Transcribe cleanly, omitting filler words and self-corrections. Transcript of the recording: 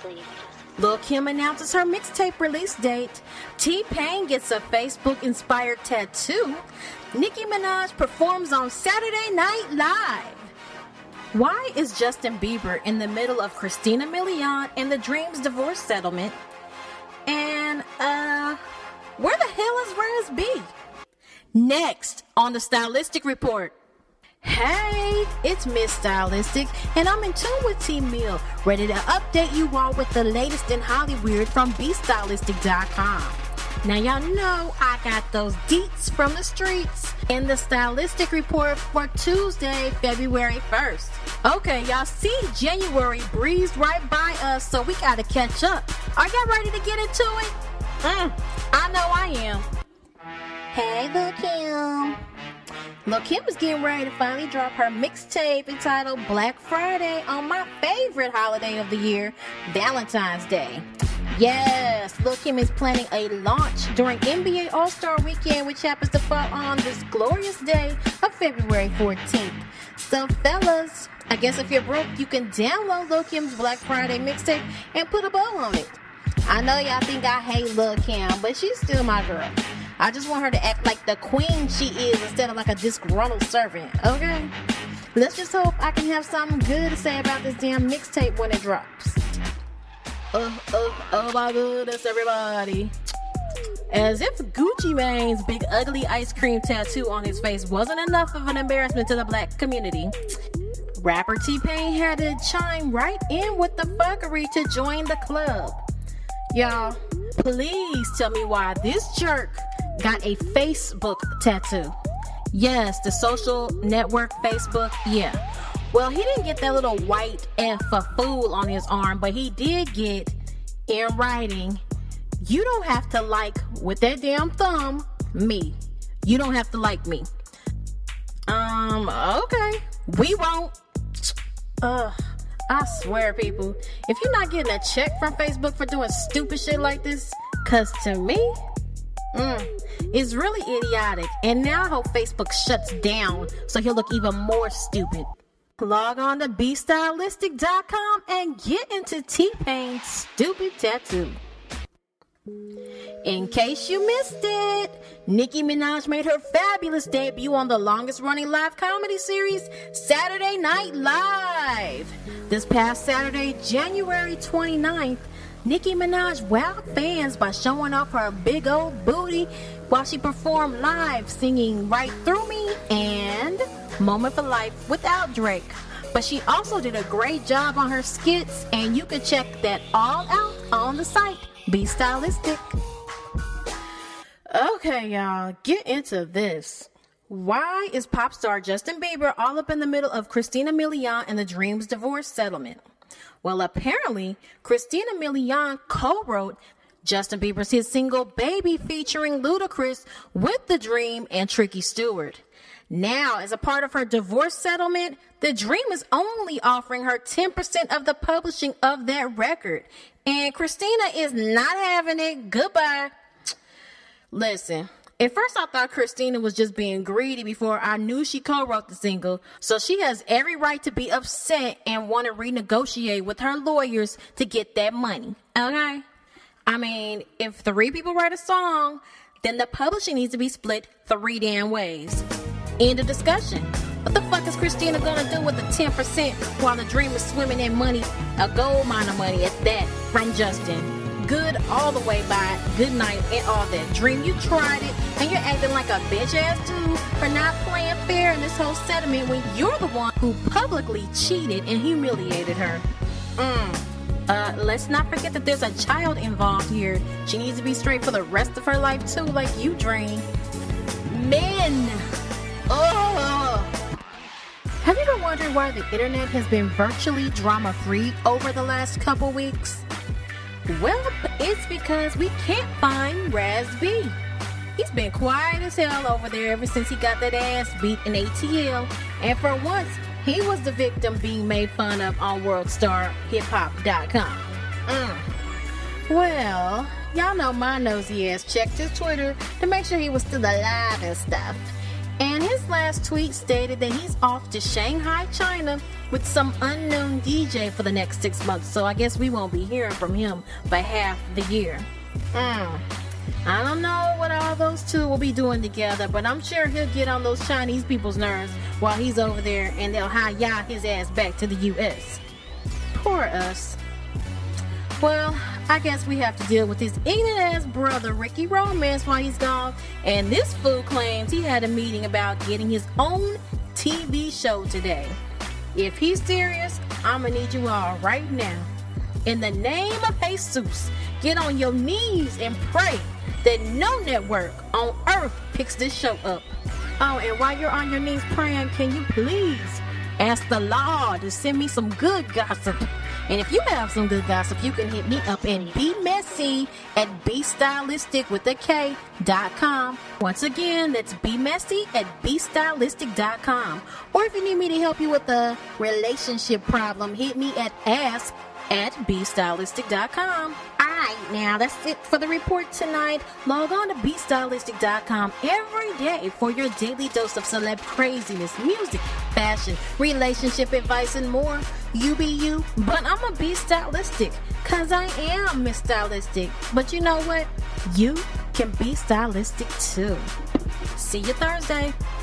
Lil' Kim announces her mixtape release date. T-Pain gets a Facebook-inspired tattoo. Nicki Minaj performs on Saturday Night Live. Why is Justin Bieber in the middle of Christina Milian and the Dreams divorce settlement? And, where the hell is Raz B? Next on the Stylistic Report. Hey, it's Miss Stylistic, and I'm in tune with T-Mill, ready to update you all with the latest in Hollywood from BeStylistic.com. Now y'all know I got those deets from the streets in the Stylistic Report for Tuesday, February 1st. Okay, y'all see January breezed right by us, so we gotta catch up. Are y'all ready to get into it? I know I am. Hey, Lil' Kim. Lil' Kim is getting ready to finally drop her mixtape entitled Black Friday on my favorite holiday of the year, Valentine's Day. Yes, Lil' Kim is planning a launch during NBA All-Star Weekend, which happens to fall on this glorious day of February 14th. So, fellas, I guess if you're broke, you can download Lil' Kim's Black Friday mixtape and put a bow on it. I know y'all think I hate Lil' Kim, but she's still my girl. I just want her to act like the queen she is instead of like a disgruntled servant, okay? Let's just hope I can have something good to say about this damn mixtape when it drops. Oh my goodness, everybody. As if Gucci Mane's big ugly ice cream tattoo on his face wasn't enough of an embarrassment to the black community, rapper T-Pain had to chime right in with the fuckery to join the club. Y'all, please tell me why this jerk got a Facebook tattoo. Yes, the social network Facebook, yeah. Well, he didn't get that little white F for fool on his arm, but he did get, in writing, you don't have to like, with that damn thumb, me. You don't have to like me. Okay. We won't. I swear, people, if you're not getting a check from Facebook for doing stupid shit like this, cause to me, it's really idiotic. And now I hope Facebook shuts down so he'll look even more stupid. Log on to BeStylistic.com and get into T-Pain's stupid tattoo. In case you missed it, Nicki Minaj made her fabulous debut on the longest running live comedy series, Saturday Night Live. This past Saturday, January 29th, Nicki Minaj wowed fans by showing off her big old booty while she performed live, singing Right Through Me and Moment for Life without Drake. But she also did a great job on her skits, and you can check that all out on the site, Be Stylistic. Okay, y'all, get into this. Why is pop star Justin Bieber all up in the middle of Christina Milian and the Dreams divorce settlement? Well, apparently, Christina Milian co-wrote Justin Bieber's hit single Baby featuring Ludacris with The Dream and Tricky Stewart. Now, as a part of her divorce settlement, The Dream is only offering her 10% of the publishing of that record. And Christina is not having it. Goodbye. Listen, at first I thought Christina was just being greedy before I knew she co-wrote the single. So she has every right to be upset and want to renegotiate with her lawyers to get that money. Okay? I mean, if 3 people write a song, then the publishing needs to be split 3 damn ways. End of discussion. What the fuck is Christina gonna do with the 10% while The Dream is swimming in money, a gold mine of money at that, from Justin? Good all the way by, good night, and all that. Dream, you tried it, and you're acting like a bitch-ass dude for not playing fair in this whole settlement when you're the one who publicly cheated and humiliated her. Let's not forget that there's a child involved here. She needs to be straight for the rest of her life, too, like you, Dream. Men! Have you ever wondered why the internet has been virtually drama-free over the last couple weeks? Well, it's because we can't find Raz B. He's been quiet as hell over there ever since he got that ass beat in ATL, and for once, he was the victim being made fun of on WorldStarHipHop.com. Well, y'all know my nosy ass checked his Twitter to make sure he was still alive and stuff. And his His last tweet stated that he's off to Shanghai, China with some unknown DJ for the next 6 months, so I guess we won't be hearing from him by half the year. I don't know what all those two will be doing together, but I'm sure he'll get on those Chinese people's nerves while he's over there, and they'll hi-ya his ass back to the U.S. Poor us. Well, I guess we have to deal with his ignorant-ass brother, Ricky Romance, while he's gone, and this fool claims he had a meeting about getting his own TV show today. If he's serious, I'ma need you all right now. In the name of Jesus, get on your knees and pray that no network on earth picks this show up. Oh, and while you're on your knees praying, can you please ask the Lord to send me some good gossip? And if you have some good gossip, you can hit me up at BeMessy at BeStylistic.com. Once again, that's BeMessy at BeStylistic.com. Or if you need me to help you with a relationship problem, hit me at ask@BeStylistic.com. Alright, now that's it for the report tonight. Log on to BeStylistic.com every day for your daily dose of celeb craziness, music, fashion, relationship advice, and more. You be you, but I'ma be stylistic, cause I am Miss Stylistic. But you know what? You can be stylistic too. See you Thursday.